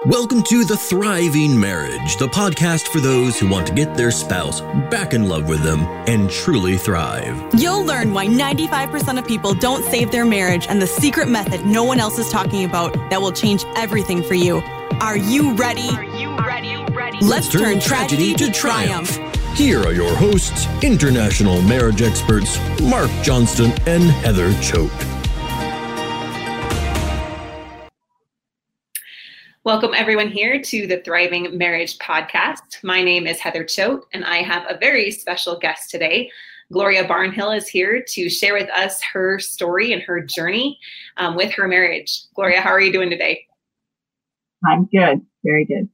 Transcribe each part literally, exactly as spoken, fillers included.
Welcome to The Thriving Marriage, the podcast for those who want to get their spouse back in love with them and truly thrive. You'll learn why ninety-five percent of people don't save their marriage and the secret method no one else is talking about that will change everything for you. Are you ready? Are you ready? ready? Let's, Let's turn, turn tragedy, tragedy to triumph. triumph. Here are your hosts, international marriage experts, Mark Johnston and Heather Choate. Welcome everyone here to the Thriving Marriage Podcast. My name is Heather Choate, and I have a very special guest today. Gloria Barnhill is here to share with us her story and her journey um, with her marriage. Gloria, how are you doing today? I'm good. Very good.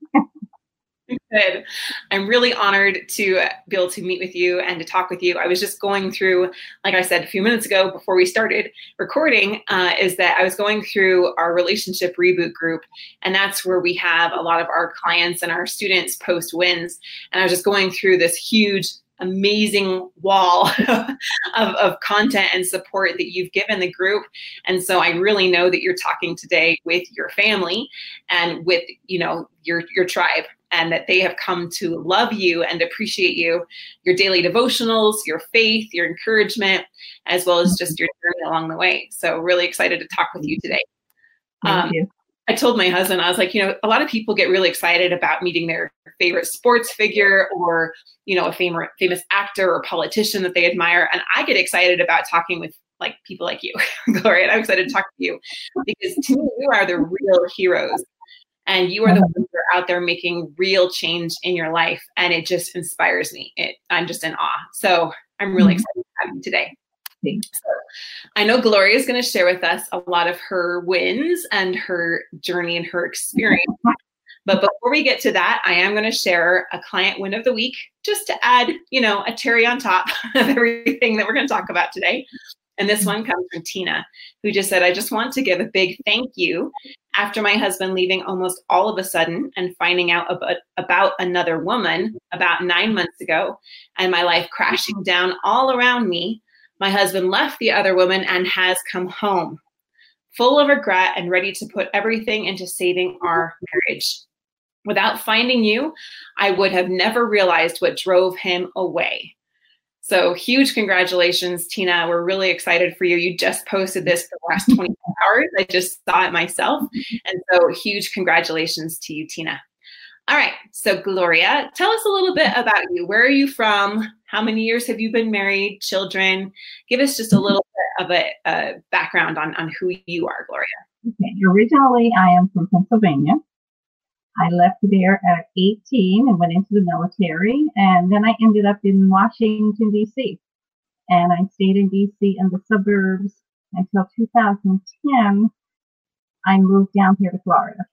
Good. I'm really honored to be able to meet with you and to talk with you. I was just going through, like I said a few minutes ago before we started recording, uh, is that I was going through our relationship reboot group, and that's where we have a lot of our clients and our students post wins. And I was just going through this huge, amazing wall of, of content and support that you've given the group. And so I really know that you're talking today with your family and with, you know, your, your tribe, and that they have come to love you and appreciate you, your daily devotionals, your faith, your encouragement, as well as just your journey along the way. So really excited to talk with you today. Thank um, you. I told my husband, I was like, you know, a lot of people get really excited about meeting their favorite sports figure or, you know, a famous famous actor or politician that they admire. And I get excited about talking with like people like you, Gloria. And I'm excited to talk to you because to me, you are the real heroes. And you are the ones that are out there making real change in your life. And it just inspires me. It, I'm just in awe. So I'm really excited to have you today. So I know Gloria is going to share with us a lot of her wins and her journey and her experience. But before we get to that, I am going to share a client win of the week just to add, you know, a cherry on top of everything that we're going to talk about today. And this one comes from Tina, who just said, I just want to give a big thank you after my husband leaving almost all of a sudden and finding out about, about another woman about nine months ago and my life crashing down all around me. My husband left the other woman and has come home full of regret and ready to put everything into saving our marriage. Without finding you, I would have never realized what drove him away. So huge congratulations, Tina. We're really excited for you. You just posted this for the last twenty-four hours. I just saw it myself. And so huge congratulations to you, Tina. All right. So Gloria, tell us a little bit about you. Where are you from? How many years have you been married? Children? Give us just a little bit of a, a background on, on who you are, Gloria. Okay. Originally, I am from Pennsylvania. I left there at eighteen and went into the military, and then I ended up in Washington, D C, and I stayed in D C in the suburbs until two thousand ten. I moved down here to Florida.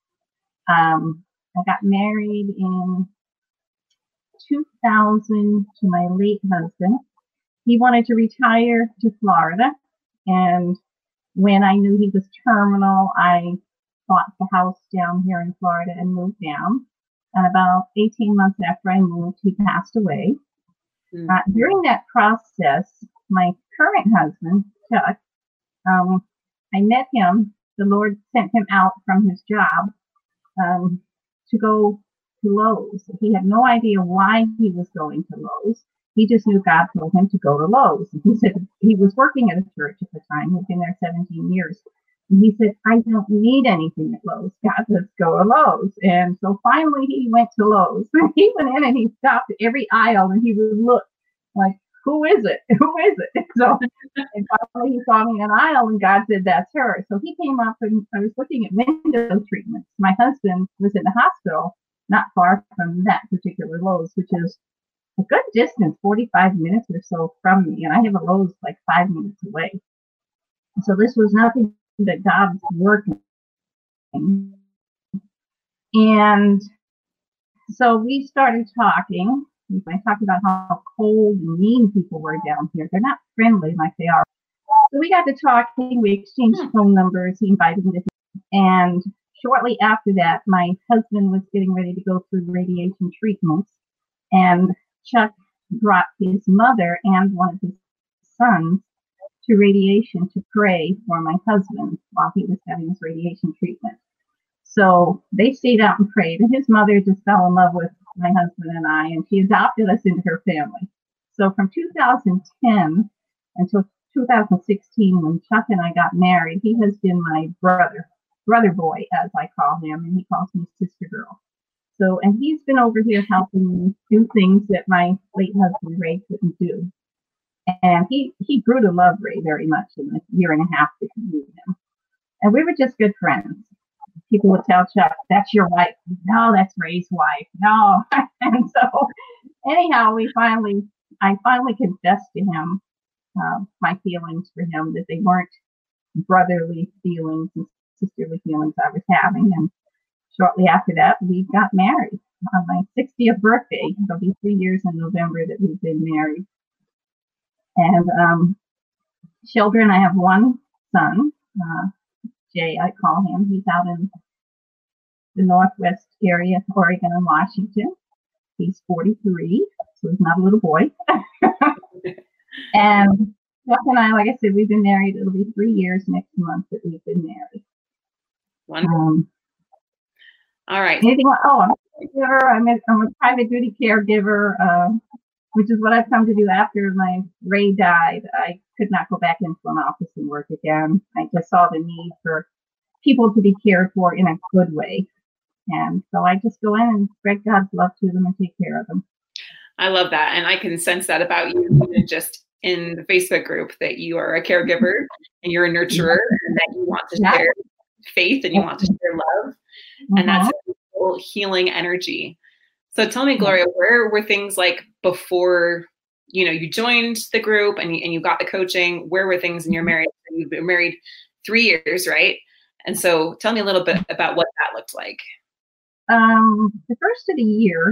Um, I got married in two thousand to my late husband. He wanted to retire to Florida, and when I knew he was terminal, I bought the house down here in Florida and moved down. And about eighteen months after I moved, he passed away. Mm-hmm. Uh, during that process, my current husband, Chuck, um, I met him. The Lord sent him out from his job um, to go to Lowe's. He had no idea why he was going to Lowe's. He just knew God told him to go to Lowe's. He said he was working at a church at the time. He'd been there seventeen years. And he said, I don't need anything at Lowe's. God, let's go to Lowe's. And so finally he went to Lowe's. He went in and he stopped at every aisle and he would look like, who is it? Who is it? So and finally he saw me in an aisle and God said, that's her. So he came up and I was looking at window treatments. My husband was in the hospital, not far from that particular Lowe's, which is a good distance, forty-five minutes or so from me. And I have a Lowe's like five minutes away. So this was nothing that God's working. And so we started talking. I talked about how cold and mean people were down here. They're not friendly like they are. So we got to talking. We exchanged phone numbers. He invited me to. And shortly after that, my husband was getting ready to go through radiation treatments. And Chuck brought his mother and one of his sons to radiation to pray for my husband while he was having his radiation treatment. So they stayed out and prayed, and his mother just fell in love with my husband and I, and she adopted us into her family. So from two thousand ten until two thousand sixteen, when Chuck and I got married, he has been my brother, brother boy, as I call him, and he calls me sister girl. So, and he's been over here helping me do things that my late husband Ray couldn't do. And he, he grew to love Ray very much in the year and a half that he knew him. And we were just good friends. People would tell Chuck, that's your wife. No, that's Ray's wife. No. And so anyhow, we finally, I finally confessed to him uh, my feelings for him, that they weren't brotherly feelings and sisterly feelings I was having. And shortly after that, we got married on my sixtieth birthday. It'll be three years in November that we've been married. And um, children, I have one son, uh, Jay, I call him. He's out in the Northwest area, Oregon and Washington. He's forty-three, so he's not a little boy. And Chuck and I, like I said, we've been married. It'll be three years next month that we've been married. Wonderful. Um, All right. Anything? Oh, I'm a caregiver. I'm a, I'm a private duty caregiver, uh, which is what I've come to do after my Ray died. I could not go back into an office and work again. I just saw the need for people to be cared for in a good way. And so I just go in and spread God's love to them and take care of them. I love that. And I can sense that about you, even just in the Facebook group, that you are a caregiver and you're a nurturer, and that you want to yeah. share faith and you want to share love. Mm-hmm. And that's a whole healing energy. So tell me, Gloria, where were things like before, you know, you joined the group and you, and you got the coaching? Where were things in your marriage? You've been married three years, right? And so tell me a little bit about what that looked like. Um, the first of the year,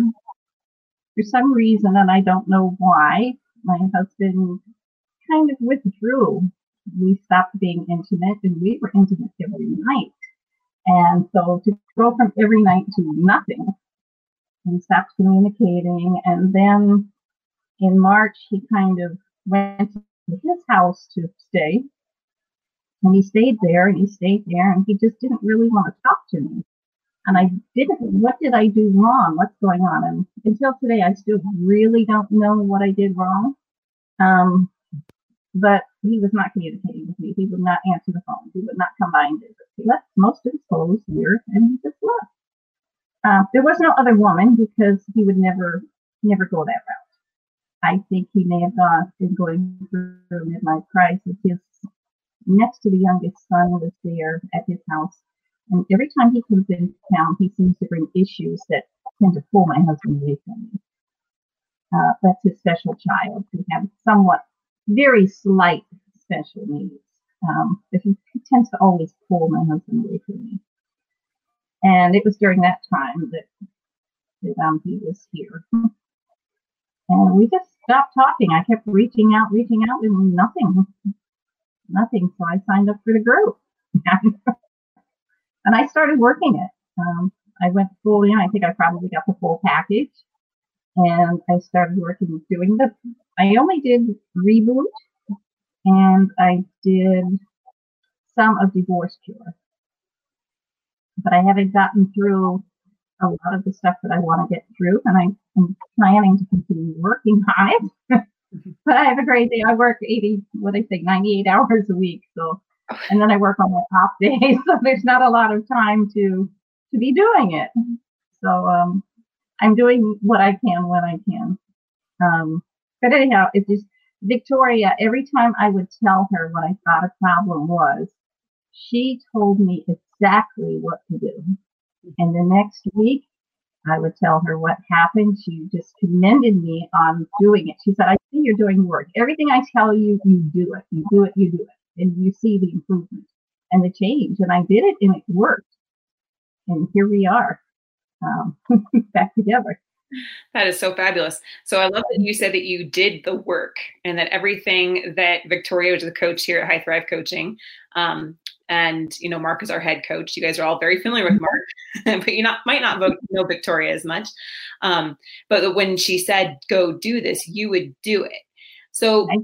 for some reason, and I don't know why, my husband kind of withdrew. We stopped being intimate, and we were intimate every night. And so to go from every night to nothing, we stopped communicating. And then in March, he kind of went to his house to stay. And he stayed there, and he stayed there, and he just didn't really want to talk to me. And I didn't, what did I do wrong? What's going on? And until today, I still really don't know what I did wrong. Um, but he was not communicating with me. He would not answer the phone. He would not come by and visit. He left most of his clothes here, and he just left. Uh, there was no other woman, because he would never, never go that route. I think he may have gone, been going through a midlife crisis. His next to the youngest son was there at his house. And every time he comes into town, he seems to bring issues that tend to pull my husband away from me. Uh, that's his special child, who has somewhat very slight special needs. Um, but he, he tends to always pull my husband away from me. And it was during that time that, that um, he was here. And we just stopped talking. I kept reaching out, reaching out, and nothing. Nothing. So I signed up for the group. And I started working it. Um, I went full in. I think I probably got the full package. And I started working, doing the, I only did Reboot, and I did some of Divorce Cure. But I haven't gotten through a lot of the stuff that I want to get through. And I, I'm planning to continue working on it. But I have a great day. I work eighty, what I say, ninety-eight hours a week. So, and then I work on my off days. So there's not a lot of time to, to be doing it. So, um, I'm doing what I can when I can. Um, but anyhow, it's just Victoria, every time I would tell her what I thought a problem was, she told me exactly what to do. And the next week, I would tell her what happened. She just commended me on doing it. She said, I see you're doing work. Everything I tell you, you do it. You do it, you do it. And you see the improvement and the change. And I did it, and it worked. And here we are, um, back together. That is so fabulous. So I love that you said that you did the work, and that everything that Victoria, which is the coach here at High Thrive Coaching, um, and, you know, Mark is our head coach. You guys are all very familiar with Mark, but you not might not know Victoria as much. Um, but when she said, go do this, you would do it. So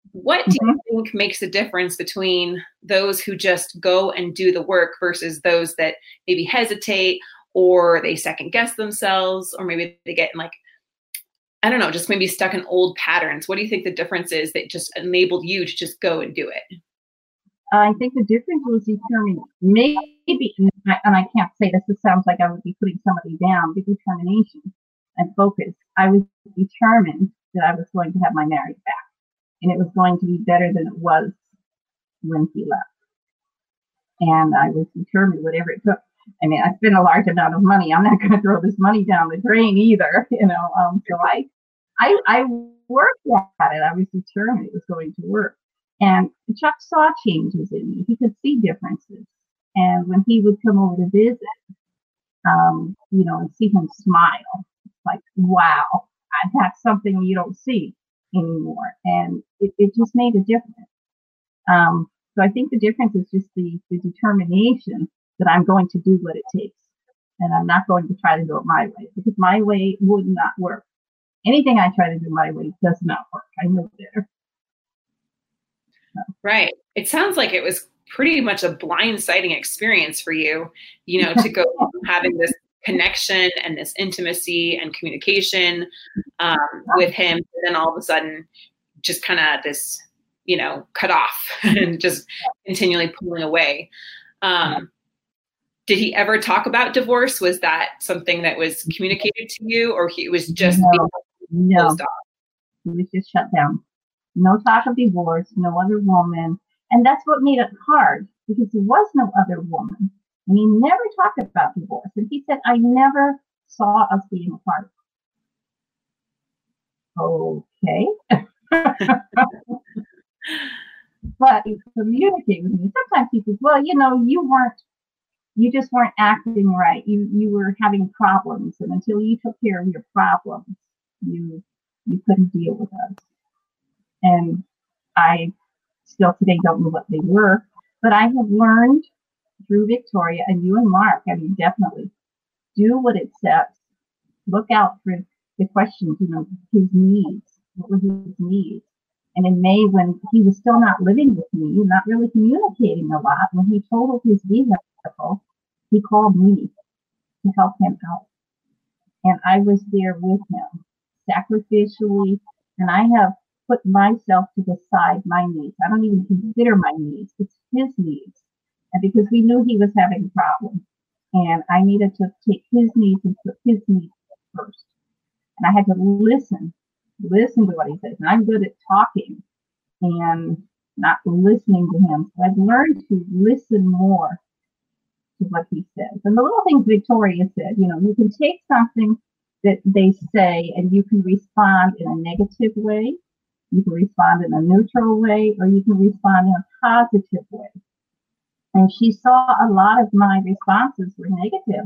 What do you think makes the difference between those who just go and do the work versus those that maybe hesitate, or they second guess themselves, or maybe they get in like, I don't know, just maybe stuck in old patterns? What do you think the difference is that just enabled you to just go and do it? I think the difference was determined, maybe, and I can't say this, it sounds like I would be putting somebody down, but determination and focus. I was determined that I was going to have my marriage back, and it was going to be better than it was when he left. And I was determined, whatever it took. I mean, I spent a large amount of money. I'm not going to throw this money down the drain either, you know. Um, so I, I, I worked at it. I was determined it was going to work. And Chuck saw changes in me. He could see differences. And when he would come over to visit, um, you know, and see him smile, it's like, wow, I have something you don't see anymore. And it, it just made a difference. Um, so I think the difference is just the, the determination that I'm going to do what it takes. And I'm not going to try to do it my way, because my way would not work. Anything I try to do my way does not work. I know better. Right. It sounds like it was pretty much a blindsiding experience for you, you know, to go from having this connection and this intimacy and communication um, with him, and then all of a sudden just kind of this, you know, cut off and just continually pulling away. Um, did he ever talk about divorce? Was that something that was communicated to you, or he was just no, no. closed off? He was just shut down. No talk of divorce, no other woman. And that's what made it hard, because there was no other woman. And he never talked about divorce. And he said, I never saw us being apart. Okay. But he communicated with me. Sometimes he says, well, you know, you weren't, you just weren't acting right. You you were having problems. And until you took care of your problems, you you couldn't deal with us. And I still today don't know what they were, but I have learned through Victoria, and you and Mark, I mean, definitely do what it says. Look out for the questions, you know, his needs. What were his needs? And in May, when he was still not living with me, not really communicating a lot, when he totaled his vehicle, he called me to help him out. And I was there with him, sacrificially, and I have put myself to the side, my needs. I don't even consider my needs. It's his needs. And because we knew he was having a problem, and I needed to take his needs and put his needs first. And I had to listen, listen to what he says. And I'm good at talking and not listening to him. So I've learned to listen more to what he says. And the little things Victoria said, you know, you can take something that they say and you can respond in a negative way. You can respond in a neutral way, or you can respond in a positive way. And she saw a lot of my responses were negative.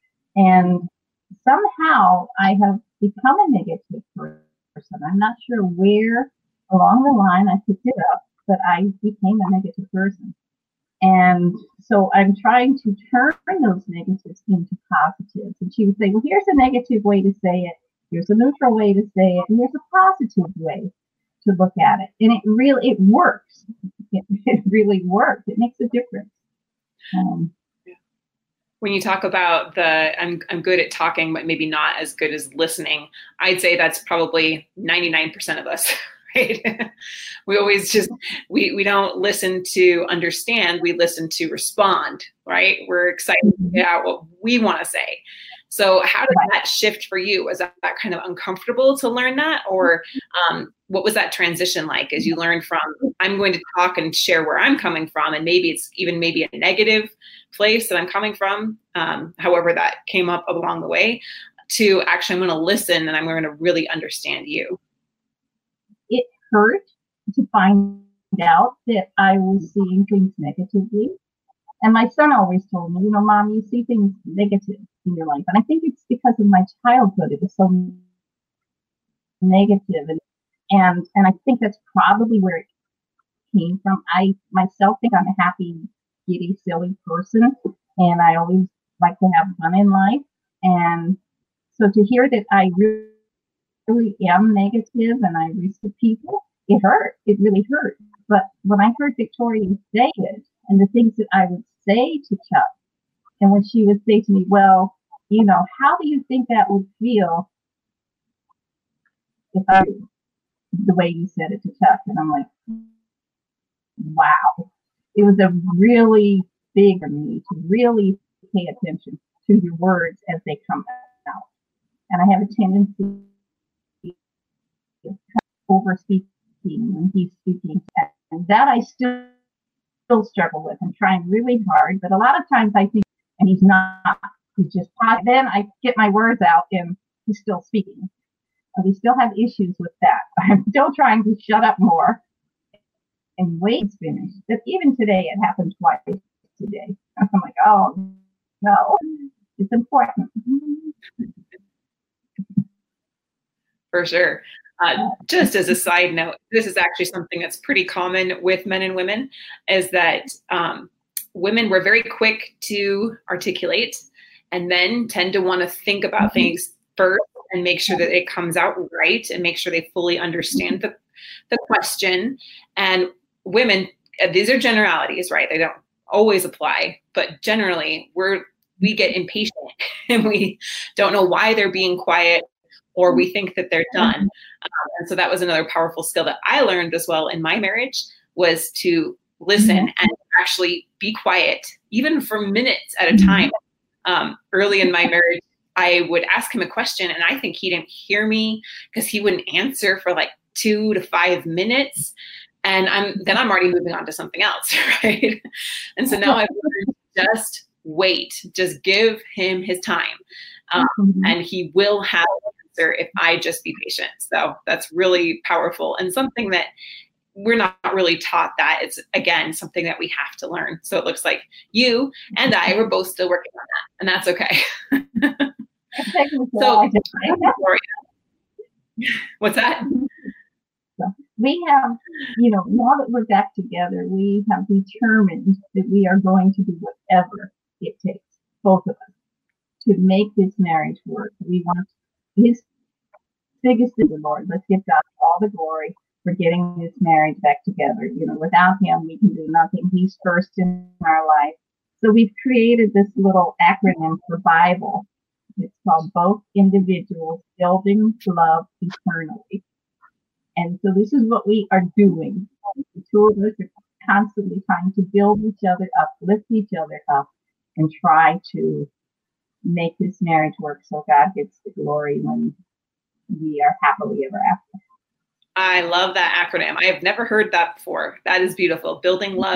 And somehow I have become a negative person. I'm not sure where along the line I picked it up, but I became a negative person. And so I'm trying to turn those negatives into positives. And she would say, well, here's a negative way to say it. Here's a neutral way to say it. And here's a positive way to look at it. And it really, it works. It, it really works. It makes a difference. Um, when you talk about the, I'm, I'm good at talking, but maybe not as good as listening, I'd say that's probably ninety-nine percent of us, right? We always just, we, we don't listen to understand, we listen to respond, right? We're excited to get out what we want to say. So how did that shift for you? Was that, that kind of uncomfortable to learn that? Or um, what was that transition like as you learned from, I'm going to talk and share where I'm coming from, and maybe it's even maybe a negative place that I'm coming from, um, however that came up along the way, to actually I'm going to listen and I'm going to really understand you? It hurt to find out that I was seeing things negatively. And my son always told me, you know, Mom, you see things negative in your life. And I think it's because of my childhood. It was so negative. And, and, and I think that's probably where it came from. I myself think I'm a happy, giddy, silly person. And I always like to have fun in life. And so to hear that I really, really am negative and I resist people, it hurt. It really hurt. But when I heard Victoria say it and the things that I would say to Chuck, and when she would say to me, well, you know, how do you think that would feel if I, the way you said it to Chuck? And I'm like, wow. It was a really big for me to really pay attention to your words as they come out. And I have a tendency to over speaking when he's speaking. And that I still, still struggle with. I'm trying really hard, but a lot of times I think, and he's not, he's just, then I get my words out and he's still speaking. And we still have issues with that. I'm still trying to shut up more and wait to finish. But even today, it happened twice today. I'm like, oh, no, it's important. For sure. Uh, just as a side note, this is actually something that's pretty common with men and women, is that um, women were very quick to articulate and then tend to want to think about mm-hmm. things first and make sure that it comes out right and make sure they fully understand the, the question. And women, these are generalities, right? They don't always apply, but generally we're, we get impatient and we don't know why they're being quiet, or we think that they're done. Um, and so that was another powerful skill that I learned as well in my marriage, was to listen and actually be quiet, even for minutes at a time. Um, early in my marriage, I would ask him a question and I think he didn't hear me because he wouldn't answer for like two to five minutes. And I'm then I'm already moving on to something else, right? And so now I've learned to just wait, just give him his time. Um, mm-hmm. And he will have an answer if I just be patient. So that's really powerful and something that we're not really taught. That it's, again, something that we have to learn. So it looks like you and I were both still working on that, and that's okay. So, what's that? So we have, you know, now that we're back together, we have determined that we are going to do whatever it takes, both of us, to make this marriage work. We want his biggest is the Lord. Let's give God all the glory for getting this marriage back together. You know, without him, we can do nothing. He's first in our life. So we've created this little acronym for Bible. It's called Both Individuals Building Love Eternally. And so this is what we are doing. The two of us are constantly trying to build each other up, lift each other up, and try to make this marriage work so God gets the glory when we are happily ever after. I love that acronym. I have never heard that before. That is beautiful. Building love.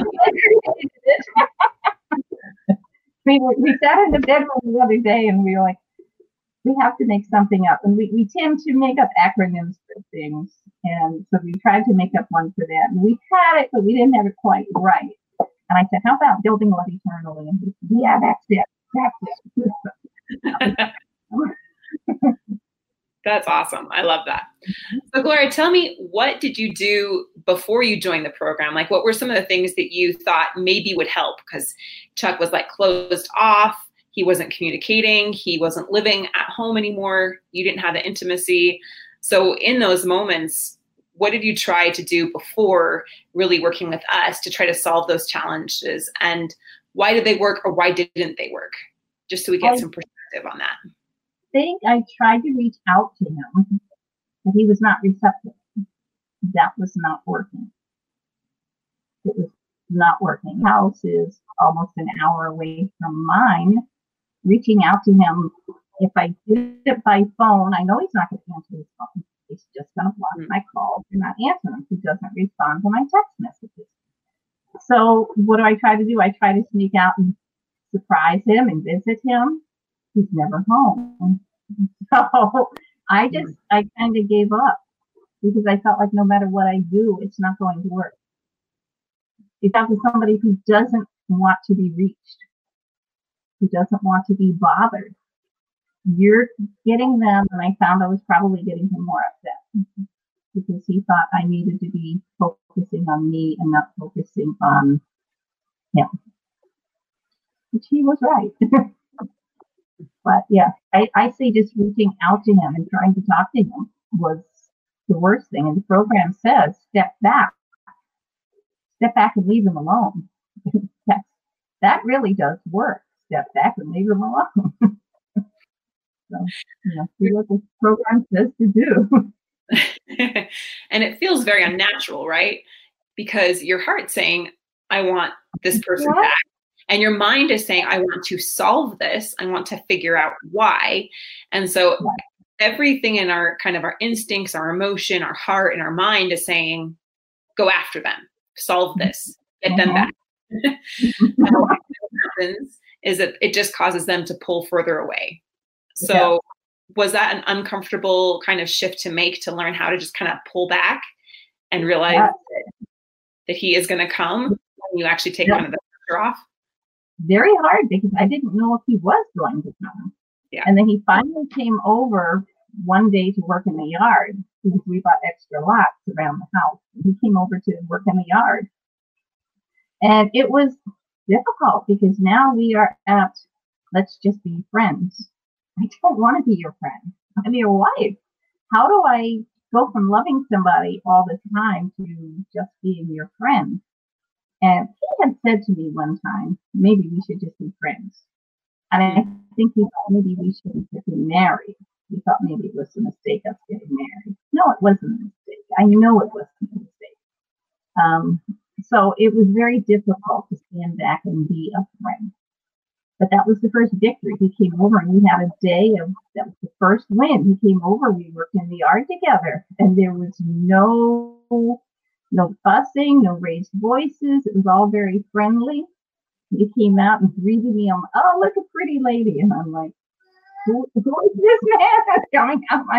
we, were, we sat in the bedroom the other day and we were like, we have to make something up. And we, we tend to make up acronyms for things. And so we tried to make up one for that. And we had it, but we didn't have it quite right. And I said, how about building love eternally? And he said, yeah, that's it. That's it. That's awesome. I love that. So Gloria, tell me, what did you do before you joined the program? Like, what were some of the things that you thought maybe would help? Because Chuck was like closed off. He wasn't communicating. He wasn't living at home anymore. You didn't have the intimacy. So in those moments, what did you try to do before really working with us to try to solve those challenges? And why did they work, or why didn't they work? Just so we get I some perspective on that. I think I tried to reach out to him, but he was not receptive. That was not working. It was not working. House is almost an hour away from mine. Reaching out to him, if I did it by phone, I know he's not going to answer his phone. He's just going to block mm-hmm. my calls and not answer them. He doesn't respond to my text messages. So what do I try to do? I try to sneak out and surprise him and visit him. He's never home. So I just, I kind of gave up because I felt like no matter what I do, it's not going to work. It's out to somebody who doesn't want to be reached, who doesn't want to be bothered. You're getting them, and I found I was probably getting him more upset because he thought I needed to be focusing on me and not focusing on him, which he was right. But yeah, I, I say just reaching out to him and trying to talk to him was the worst thing. And the program says, step back, step back and leave them alone. That's, that really does work. Step back and leave them alone. So, you know, see what the program says to do. And it feels very unnatural, right? Because your heart's saying, I want this person What? back. And your mind is saying, I want to solve this. I want to figure out why. And so Right. everything in our kind of our instincts, our emotion, our heart, and our mind is saying, go after them, solve this, get them back. And what happens is that it just causes them to pull further away. So Yeah. was that an uncomfortable kind of shift to make, to learn how to just kind of pull back and realize Yeah. that, that he is going to come when you actually take Yeah. kind of the pressure off? Very hard, because I didn't know if he was going to come. Yeah. And then he finally came over one day to work in the yard, because we bought extra lots around the house. He came over to work in the yard. And it was difficult, because now we are at, let's just be friends. I don't want to be your friend. I'm your wife. How do I go from loving somebody all the time to just being your friend? And he had said to me one time, maybe we should just be friends. And I think he thought maybe we shouldn't get married. He thought maybe it was a mistake us getting married. No, it wasn't a mistake. I know it wasn't a mistake. Um, so it was very difficult to stand back and be a friend. But that was the first victory. He came over and we had a day of, that was the first win. He came over, we worked in the yard together, and there was no No fussing, no raised voices. It was all very friendly. He came out and greeted me. I'm, oh, look, a pretty lady. And I'm like, who, who is this man that's coming out of my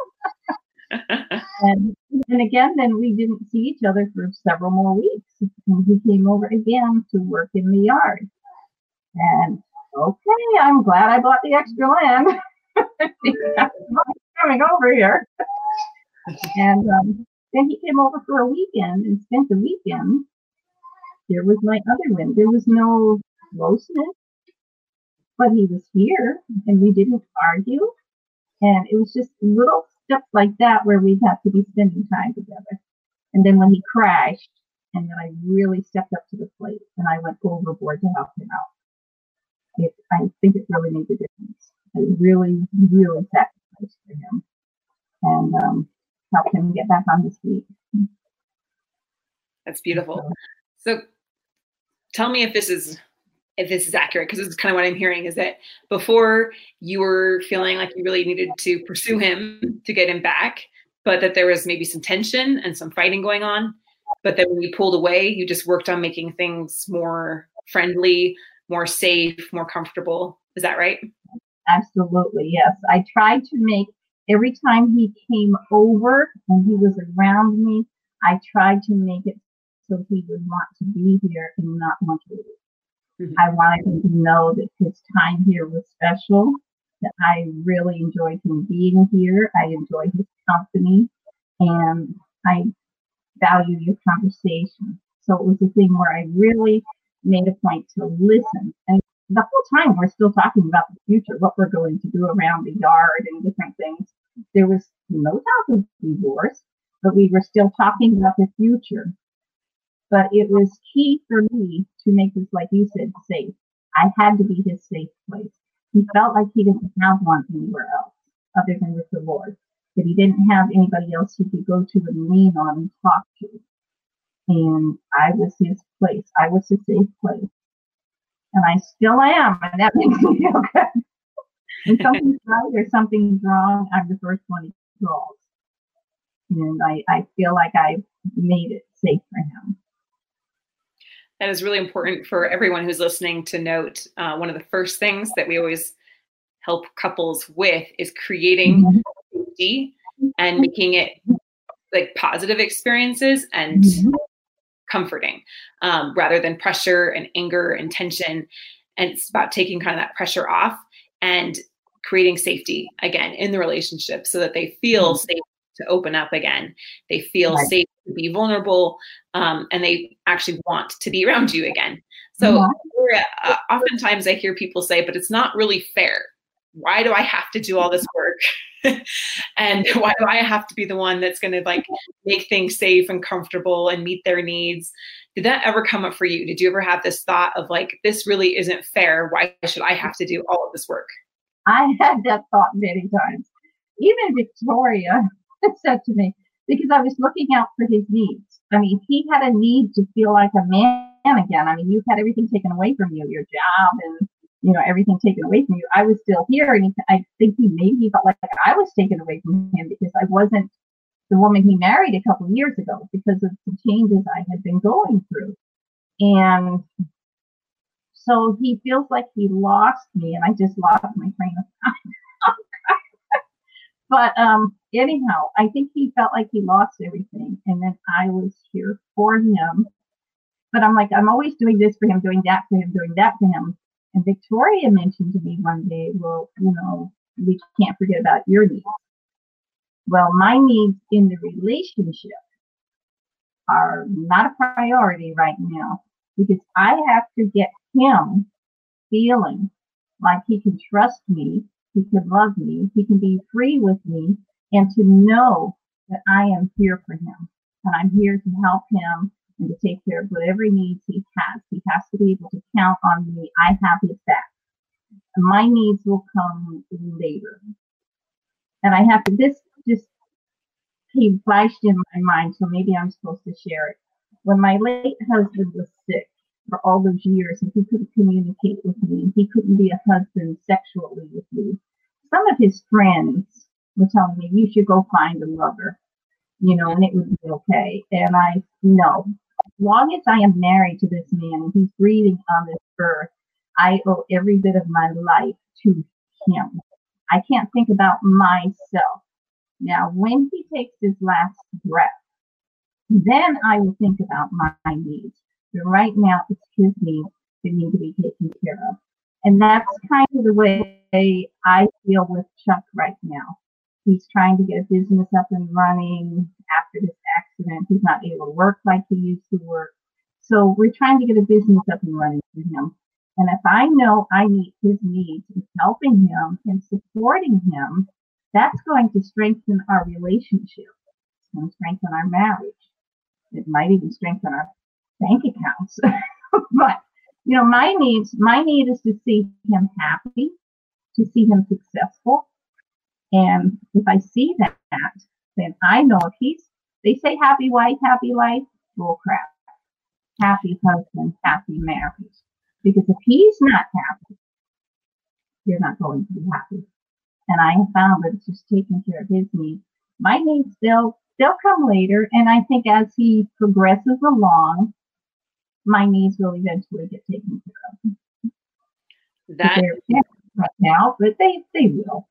house? and, and again, then we didn't see each other for several more weeks. And he came over again to work in the yard. And okay, I'm glad I bought the extra land. Coming over here. And, um, then he came over for a weekend and spent the weekend. There was my other win. There was no closeness, but he was here and we didn't argue. And it was just little steps like that where we'd have to be spending time together. And then when he crashed, and then I really stepped up to the plate and I went overboard to help him out. It, I think it really made a difference. I really, really sacrificed for him. And, um, help him get back on his feet. That's beautiful. So tell me if this is if this is accurate, because this is kind of what I'm hearing, is that before you were feeling like you really needed to pursue him to get him back, but that there was maybe some tension and some fighting going on. But then when you pulled away, you just worked on making things more friendly, more safe, more comfortable. Is that right? Absolutely, yes. I tried to make Every time he came over and he was around me, I tried to make it so he would want to be here and not want to leave. Mm-hmm. I wanted him to know that his time here was special, that I really enjoyed him being here. I enjoyed his company, and I value your conversation. So it was a thing where I really made a point to listen. And the whole time we're still talking about the future, what we're going to do around the yard and different things. There was no talk of divorce, but we were still talking about the future. But it was key for me to make this, like you said, safe. I had to be his safe place. He felt like he didn't have one anywhere else other than with the Lord. That he didn't have anybody else he could go to and lean on and talk to. And I was his place. I was his safe place. And I still am, and that makes me feel good. When something's right or something's wrong, I'm the first one he calls. And I, I feel like I made it safe for him. That is really important for everyone who's listening to note. Uh, one of the first things that we always help couples with is creating mm-hmm. safety and making it like positive experiences and mm-hmm. comforting, um, rather than pressure and anger and tension. And it's about taking kind of that pressure off and creating safety again in the relationship so that they feel mm-hmm. safe to open up again. They feel right. safe to be vulnerable, um, and they actually want to be around you again. So yeah. uh, oftentimes I hear people say, but it's not really fair. why do I have to do all this work? And why do I have to be the one that's going to like make things safe and comfortable and meet their needs? Did that ever come up for you? Did you ever have this thought of like, this really isn't fair? Why should I have to do all of this work? I had that thought many times. Even Victoria said to me, because I was looking out for his needs. I mean, he had a need to feel like a man again. I mean, you had everything taken away from you, your job and, you know, everything taken away from you. I was still here. And he, I think he maybe felt like I was taken away from him because I wasn't the woman he married a couple of years ago because of the changes I had been going through. And so he feels like he lost me, and I just lost my train of thought. But um, anyhow, I think he felt like he lost everything, and then I was here for him. But I'm like, I'm always doing this for him, doing that for him, doing that for him. And Victoria mentioned to me one day, well, you know, we can't forget about your needs. Well, my needs in the relationship are not a priority right now because I have to get him feeling like he can trust me, he can love me, he can be free with me, and to know that I am here for him. And I'm here to help him and to take care of whatever needs he has. He has to be able to count on me. I have his back. My needs will come later. And I have to, this just he flashed in my mind, so maybe I'm supposed to share it. When my late husband was sick for all those years and he couldn't communicate with me, he couldn't be a husband sexually with me, some of his friends were telling me, you should go find a lover, you know, and it would be okay. And I know, as long as I am married to this man and he's breathing on this earth, I owe every bit of my life to him. I can't think about myself. Now, when he takes his last breath, then I will think about my, my needs. But right now, it's his needs that need to be taken care of. And that's kind of the way I feel with Chuck right now. He's trying to get a business up and running after this accident. He's not able to work like he used to work. So we're trying to get a business up and running for him. And if I know I meet his needs and helping him and supporting him, that's going to strengthen our relationship. It's going to strengthen our marriage. It might even strengthen our bank accounts. But, you know, my needs, my need is to see him happy, to see him successful. And if I see that, then I know if he's, they say happy wife, happy life, bull crap. Happy husband, happy marriage. Because if he's not happy, you're not going to be happy. And I have found that it's just taking care of his needs. My needs, they'll, they'll come later. And I think as he progresses along, my needs will eventually get taken care of. That they're right now, but they, they will.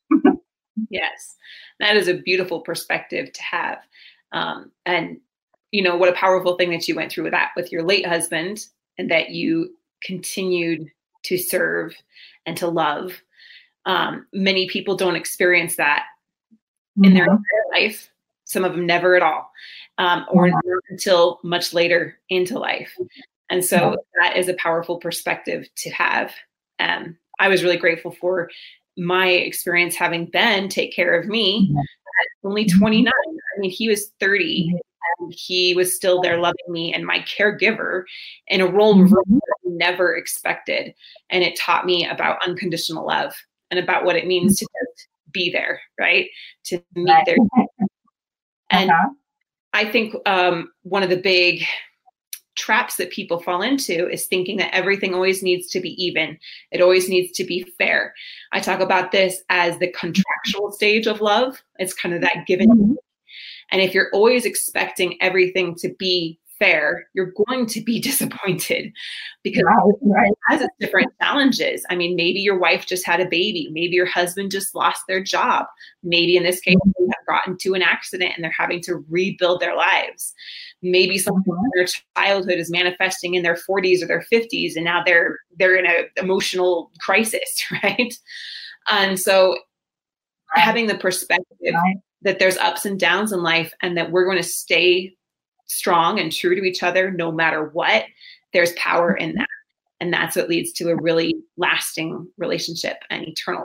Yes, that is a beautiful perspective to have. Um, and, you know, what a powerful thing that you went through with that, with your late husband, and that you continued to serve and to love. Um, many people don't experience that mm-hmm. in their entire life. Some of them never at all, um, or mm-hmm. not until much later into life. And so mm-hmm. that is a powerful perspective to have. Um, I was really grateful for my experience having Ben take care of me mm-hmm. at only twenty-nine. I mean, he was thirty mm-hmm. and he was still there loving me and my caregiver in a role mm-hmm. that I never expected. And it taught me about unconditional love and about what it means to just be there, right? To meet right. their And uh-huh. I think um, one of the big traps that people fall into is thinking that everything always needs to be even. It always needs to be fair. I talk about this as the contractual stage of love. It's kind of that give and take. Mm-hmm. And if you're always expecting everything to be fair, you're going to be disappointed because right, right. it has its different challenges. I mean, maybe your wife just had a baby. Maybe your husband just lost their job. Maybe in this case, they have gotten into an accident and they're having to rebuild their lives. Maybe something in their childhood is manifesting in their forties or their fifties, and now they're they're in an emotional crisis, right? And so right. having the perspective right. that there's ups and downs in life and that we're going to stay strong and true to each other no matter what, there's power in that. And that's what leads to a really lasting relationship and eternal love.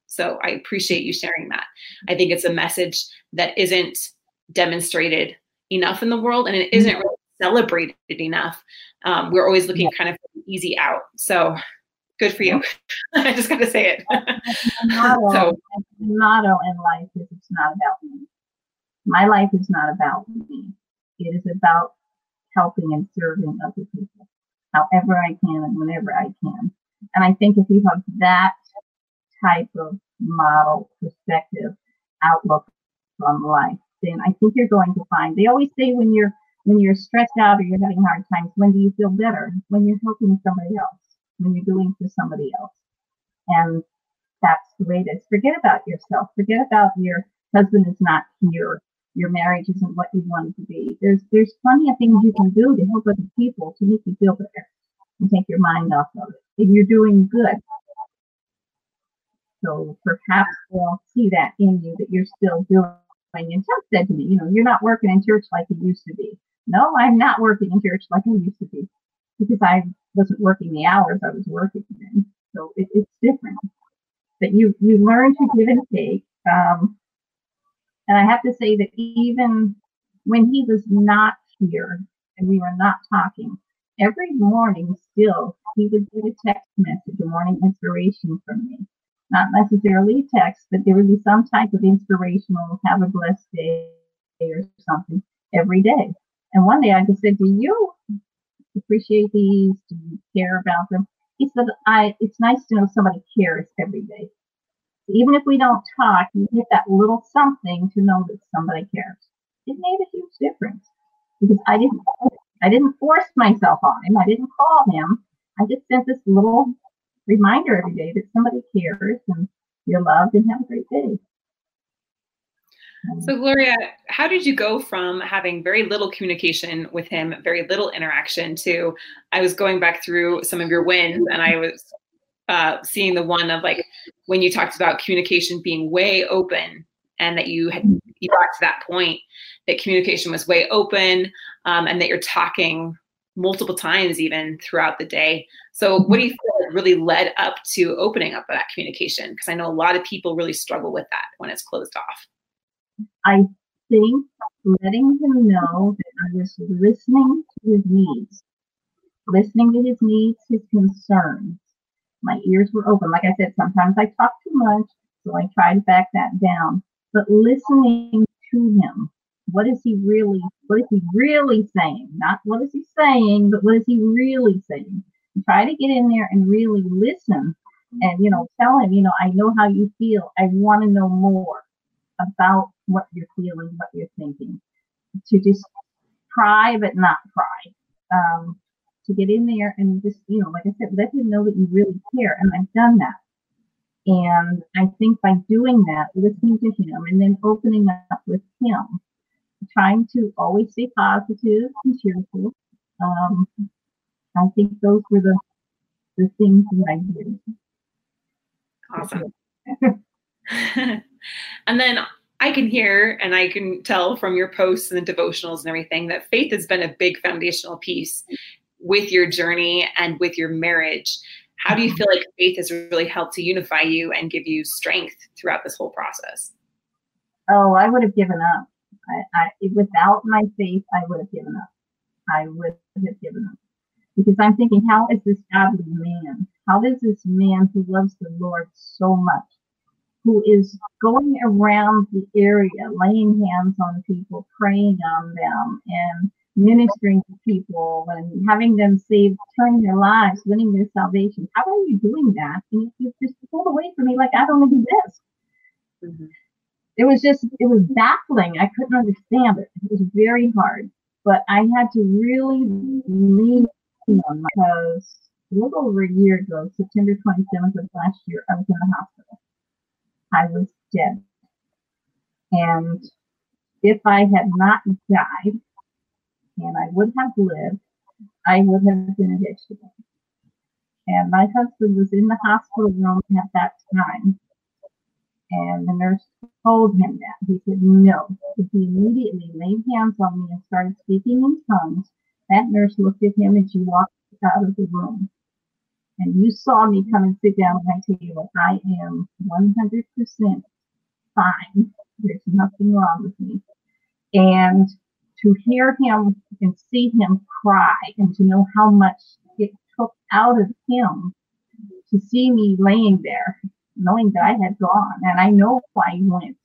So I appreciate you sharing that. I think it's a message that isn't demonstrated enough in the world, and it isn't really celebrated enough. Um, we're always looking kind of for an easy out. So good for you. I just got to say it. The motto, so, the motto in life is it's not about me. My life is not about me. It is about helping and serving other people, however I can and whenever I can. And I think if you have that type of model, perspective, outlook on life, then I think you're going to find, they always say when you're when you're stressed out or you're having hard times, when do you feel better? When you're helping somebody else, when you're doing for somebody else. And that's the way it is. Forget about yourself. Forget about your husband is not here. Your marriage isn't what you want it to be. There's there's plenty of things you can do to help other people to make you feel better and take your mind off of it. And you're doing good. So perhaps they'll see that in you, that you're still doing. And Chuck said to me, you know, you're not working in church like you used to be. No, I'm not working in church like I used to be, because I wasn't working the hours I was working in. So it, it's different. But you you learn to give and take. Um, and I have to say that even when he was not here and we were not talking, every morning still he would get a text message, a morning inspiration from me. Not necessarily text, but there would be some type of inspirational, have a blessed day or something every day. And one day I just said, do you appreciate these? Do you care about them? He said, I, it's nice to know somebody cares every day. Even if we don't talk, you get that little something to know that somebody cares. It made a huge difference because I didn't, I didn't force myself on him. I didn't call him. I just sent this little reminder every day that somebody cares and you're loved and have a great day. So Gloria, how did you go from having very little communication with him, very little interaction, to, I was going back through some of your wins and I was uh, seeing the one of like when you talked about communication being way open, and that you had you got to that point that communication was way open, um, and that you're talking multiple times even throughout the day. So what do you feel really led up to opening up that communication? Because I know a lot of people really struggle with that when it's closed off. I think letting him know that I was listening to his needs, listening to his needs, his concerns. My ears were open. Like I said, sometimes I talk too much, so I try to back that down. But listening to him, what is he really, what is he really saying? Not what is he saying, but what is he really saying? And try to get in there and really listen and, you know, tell him, you know, I know how you feel. I want to know more about what you're feeling, what you're thinking. To just pry, but not pry. Um, to get in there and just, you know, like I said, let him know that you really care. And I've done that. And I think by doing that, listening to him and then opening up with him, trying to always stay positive and cheerful. Um, I think those were the, the things that I did. Awesome. And then I can hear and I can tell from your posts and the devotionals and everything that faith has been a big foundational piece with your journey and with your marriage. How do you feel like faith has really helped to unify you and give you strength throughout this whole process? Oh, I would have given up. I, I, without my faith, I would have given up. I would have given up. Because I'm thinking, how is this godly man? How does this man who loves the Lord so much, who is going around the area, laying hands on people, praying on them, and ministering to people, and having them saved, turning their lives, winning their salvation? How are you doing that? And you just pulled away from me like I don't exist. Mm-hmm. It was just, it was baffling. I couldn't understand it. It was very hard. But I had to really lean on, because a little over a year ago, September twenty-seventh of last year, I was in the hospital. I was dead. And if I had not died, and I would have lived, I would have been a vegetable. And my husband was in the hospital room at that time. And the nurse told him that. He said, no. He immediately laid hands on me and started speaking in tongues. That nurse looked at him and she walked out of the room. and you saw me come and sit down at my table, I am one hundred percent fine. There's nothing wrong with me. And to hear him and see him cry and to know how much it took out of him to see me laying there, knowing that I had gone, and I know why he went.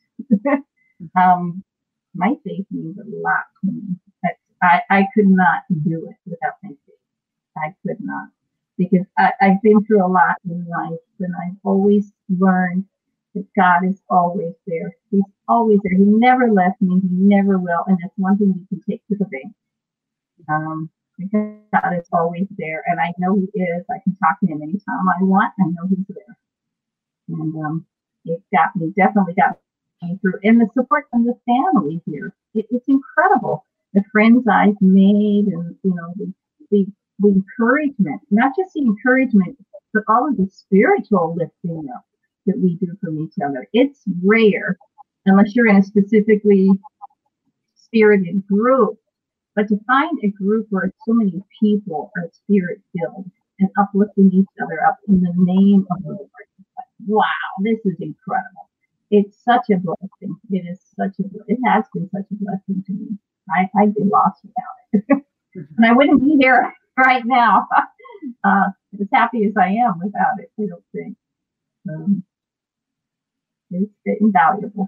um, my faith means a lot to me. I, I could not do it without my faith. I could not. Because I, I've been through a lot in life, and I've always learned that God is always there. He's always there. He never left me. He never will. And that's one thing you can take to the bank. Um, because God is always there. And I know He is. I can talk to Him anytime I want. I know He's there. And um, it got me, definitely got me through. And the support from the family here, it, it's incredible. The friends I've made, and, you know, the, the the encouragement, not just the encouragement, but all of the spiritual lifting up that we do from each other. It's rare, unless you're in a specifically spirited group, but to find a group where so many people are spirit-filled and uplifting each other up in the name of the Lord. Wow, this is incredible. It's such a blessing. It is such a, it has been such a blessing to me. I, I'd be lost without it. And I wouldn't be here right now, uh, as happy as I am without it, I don't think. Um, it's invaluable.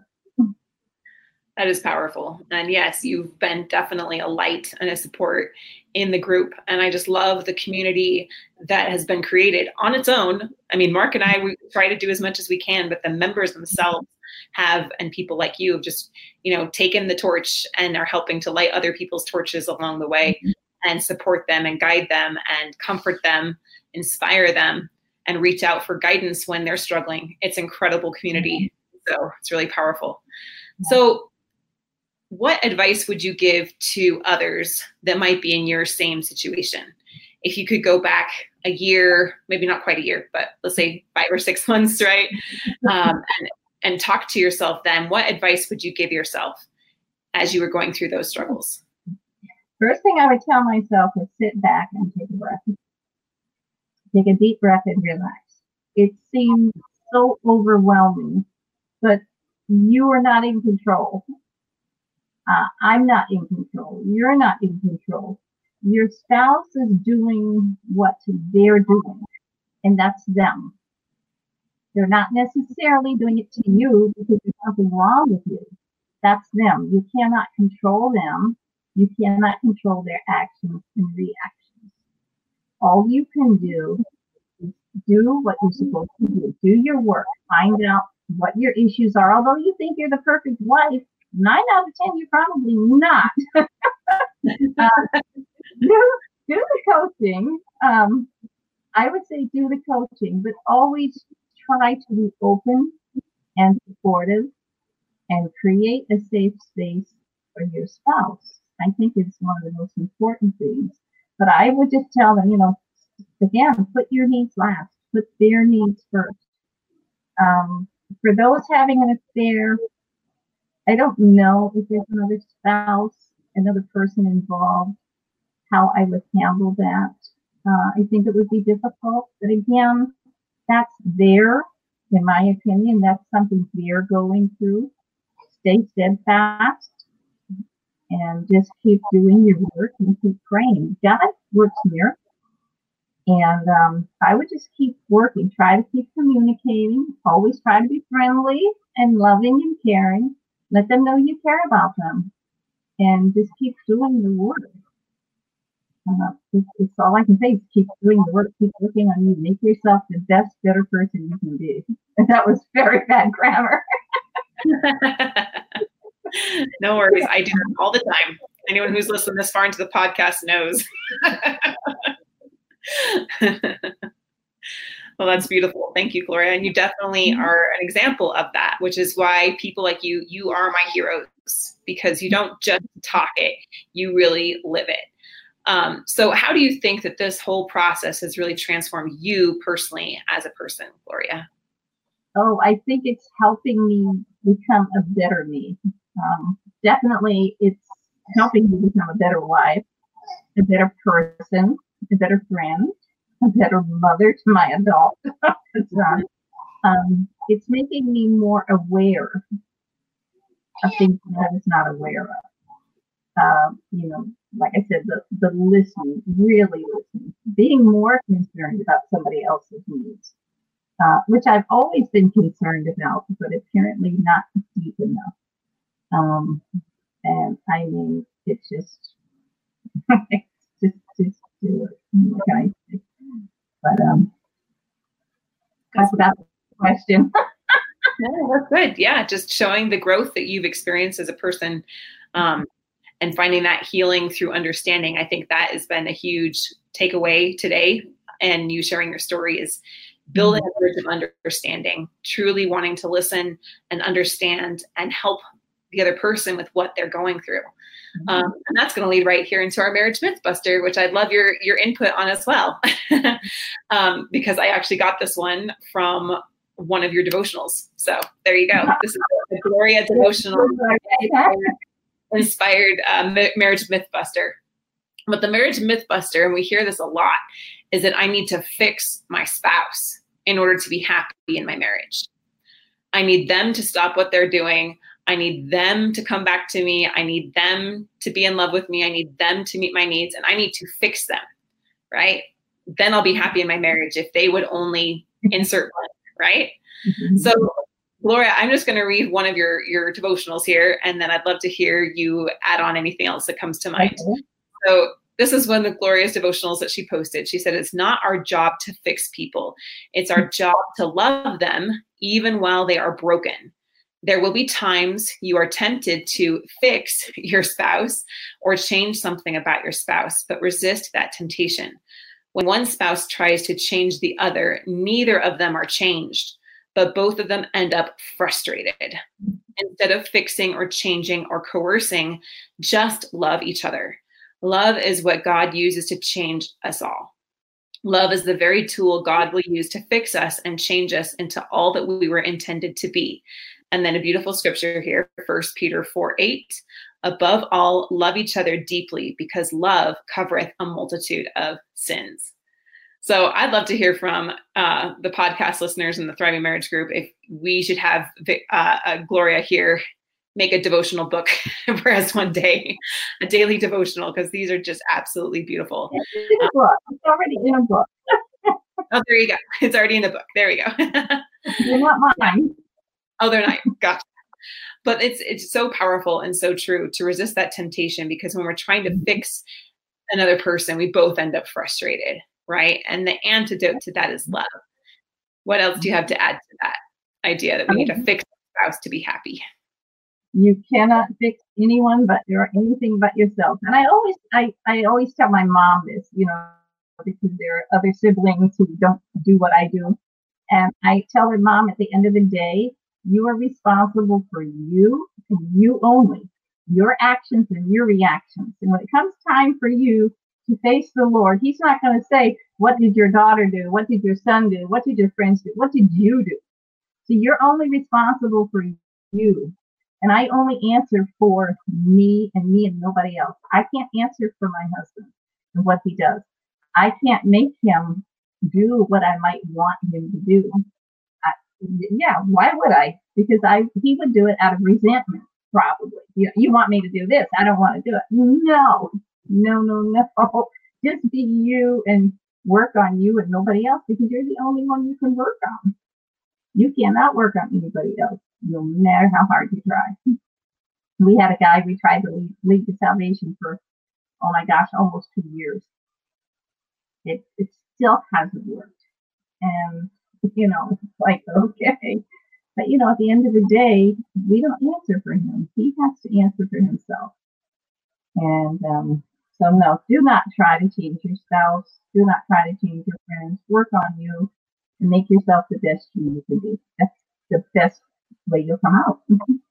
That is powerful. And yes, you've been definitely a light and a support in the group. And I just love the community that has been created on its own. I mean, Mark and I, we try to do as much as we can, but the members themselves have, and people like you have just, you know, taken the torch and are helping to light other people's torches along the way. Mm-hmm. And support them and guide them and comfort them, inspire them, and reach out for guidance when they're struggling. It's incredible community. So it's really powerful. So what advice would you give to others that might be in your same situation? If you could go back a year, maybe not quite a year, but let's say five or six months, right? Um, and, and talk to yourself then, what advice would you give yourself as you were going through those struggles? First thing I would tell myself is sit back and take a breath. Take a deep breath and relax. It seems so overwhelming, but you are not in control. Uh, I'm not in control. You're not in control. Your spouse is doing what they're doing, and that's them. They're not necessarily doing it to you because there's something wrong with you. That's them. You cannot control them. You cannot control their actions and reactions. All you can do is do what you're supposed to do. Do your work. Find out what your issues are. Although you think you're the perfect wife, nine out of ten, you're probably not. uh, do, do the coaching. Um, I would say do the coaching, but always try to be open and supportive and create a safe space for your spouse. I think it's one of the most important things. But I would just tell them, you know, again, put your needs last. Put their needs first. Um, for those having an affair, I don't know if there's another spouse, another person involved, how I would handle that. Uh, I think it would be difficult. But again, that's there, in my opinion. That's something they're going through. Stay steadfast. And just keep doing your work and keep praying. God works miracles. And um, I would just keep working. Try to keep communicating. Always try to be friendly and loving and caring. Let them know you care about them. And just keep doing the work. Uh, it's, it's all I can say is keep doing the work. Keep working on you. Make yourself the best, better person you can be. And that was very bad grammar. No worries. I do it all the time. Anyone who's listened this far into the podcast knows. Well, that's beautiful. Thank you, Gloria. And you definitely are an example of that, which is why people like you, you are my heroes, because you don't just talk it, you really live it. Um, so how do you think that this whole process has really transformed you personally as a person, Gloria? Oh, I think it's helping me become a better me. Um, definitely, it's helping me become a better wife, a better person, a better friend, a better mother to my adult son. Um, it's making me more aware of things that I was not aware of. Um, you know, like I said, the, the listening, really listening, being more concerned about somebody else's needs, uh, which I've always been concerned about, but apparently not deep enough. Um, and I mean, it's just, it's just, just do it. What can I say? But um, that's about the question. No, that's good. Yeah, just showing the growth that you've experienced as a person, um, and finding that healing through understanding. I think that has been a huge takeaway today. And you sharing your story is building a bridge of understanding, truly wanting to listen and understand and help the other person with what they're going through. Um, and that's going to lead right here into our Marriage Myth Buster, which I'd love your your input on as well, um, because I actually got this one from one of your devotionals. So there you go. This is the Gloria devotional inspired uh, Marriage Myth Buster. But the Marriage Myth Buster, and we hear this a lot, is that I need to fix my spouse in order to be happy in my marriage. I need them to stop what they're doing. I need them to come back to me. I need them to be in love with me. I need them to meet my needs, and I need to fix them, right? Then I'll be happy in my marriage if they would only insert one, right? Mm-hmm. So, Gloria, I'm just going to read one of your, your devotionals here, and then I'd love to hear you add on anything else that comes to mind. Okay. So this is one of the Gloria's devotionals that she posted. She said, it's not our job to fix people. It's our job to love them even while they are broken. There will be times you are tempted to fix your spouse or change something about your spouse, but resist that temptation. When one spouse tries to change the other, neither of them are changed, but both of them end up frustrated. Instead of fixing or changing or coercing, just love each other. Love is what God uses to change us all. Love is the very tool God will use to fix us and change us into all that we were intended to be. And then a beautiful scripture here, First Peter four eight. Above all, love each other deeply, because love covereth a multitude of sins. So I'd love to hear from uh, the podcast listeners in the Thriving Marriage Group if we should have uh, uh, Gloria here make a devotional book for us one day, a daily devotional, because these are just absolutely beautiful. It's in a book. It's already in a book. Oh, there you go. It's already in the book. There we go. They're not mine. Oh, they're not. Gotcha. But it's it's so powerful and so true to resist that temptation, because when we're trying to fix another person, we both end up frustrated, right? And the antidote to that is love. What else do you have to add to that idea that we need to fix our spouse to be happy? You cannot fix anyone but or anything but yourself. And I always I, I always tell my mom this, you know, because there are other siblings who don't do what I do. And I tell her, Mom, at the end of the day, you are responsible for you and you only, your actions and your reactions. And when it comes time for you to face the Lord, he's not going to say, what did your daughter do? What did your son do? What did your friends do? What did you do? So you're only responsible for you. And I only answer for me and me and nobody else. I can't answer for my husband and what he does. I can't make him do what I might want him to do. I, yeah, why would I? Because I he would do it out of resentment, probably. You, you want me to do this? I don't want to do it. No, no, no, no. Just be you and work on you and nobody else, because you're the only one you can work on. You cannot work on anybody else, no matter how hard you try. We had a guy we tried to lead, lead to salvation for, oh my gosh, almost two years. It it still hasn't worked. And, you know, it's like, okay. But, you know, at the end of the day, we don't answer for him. He has to answer for himself. And um, so, no, do not try to change your spouse. Do not try to change your friends. Work on you and make yourself the best you can be. That's the best way you'll come out.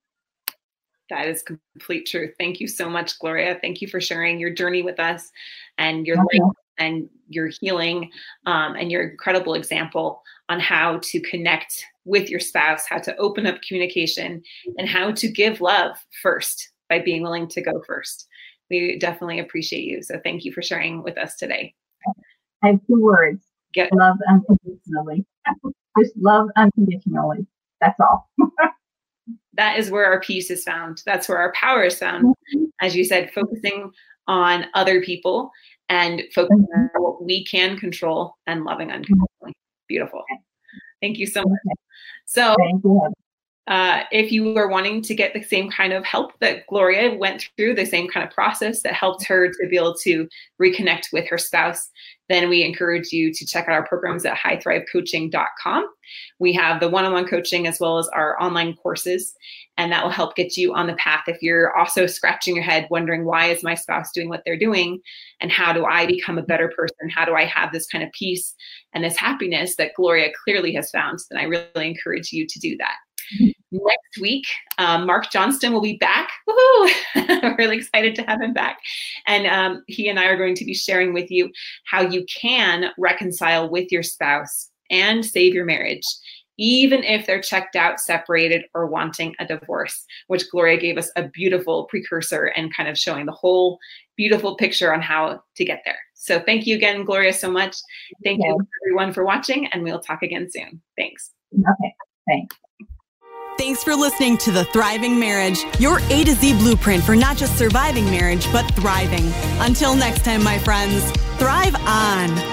That is complete truth. Thank you so much, Gloria. Thank you for sharing your journey with us and your okay. life and your healing um, and your incredible example on how to connect with your spouse, how to open up communication, and how to give love first by being willing to go first. We definitely appreciate you. So thank you for sharing with us today. I have two words. get love unconditionally. Just love unconditionally. That's all. That is where our peace is found. That's where our power is found. Mm-hmm. As you said, focusing on other people and focusing mm-hmm. on what we can control and loving unconditionally. Beautiful. Thank you so much. So, uh, if you are wanting to get the same kind of help that Gloria went through, the same kind of process that helped her to be able to reconnect with her spouse, then we encourage you to check out our programs at high thrive coaching dot com. We have the one-on-one coaching as well as our online courses, and that will help get you on the path if you're also scratching your head wondering, why is my spouse doing what they're doing? And how do I become a better person? How do I have this kind of peace and this happiness that Gloria clearly has found? Then I really encourage you to do that. Next week, um, Mark Johnston will be back. Woohoo! I'm really excited to have him back. And um, he and I are going to be sharing with you how you can reconcile with your spouse and save your marriage, even if they're checked out, separated, or wanting a divorce, which Gloria gave us a beautiful precursor and kind of showing the whole beautiful picture on how to get there. So thank you again, Gloria, so much. Thank okay. you everyone for watching, and we'll talk again soon. Thanks. Okay, thanks. Thanks for listening to The Thriving Marriage, your A to Z blueprint for not just surviving marriage, but thriving. Until next time, my friends, thrive on.